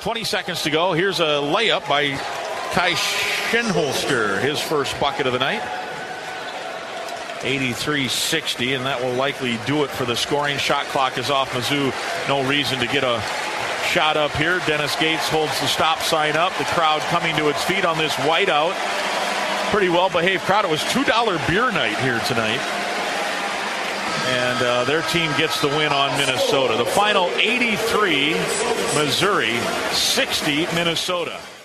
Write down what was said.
20 seconds to go. Here's a layup by Kai Schenholster, his first bucket of the night. 83-60, and that will likely do it for the scoring. Shot clock is off. Mizzou, no reason to get a shot up here. Dennis Gates holds the stop sign up. The crowd coming to its feet on this whiteout. Pretty well behaved crowd. It was $2 beer night here tonight. And their team gets the win on Minnesota. The final 83, Missouri, 60, Minnesota.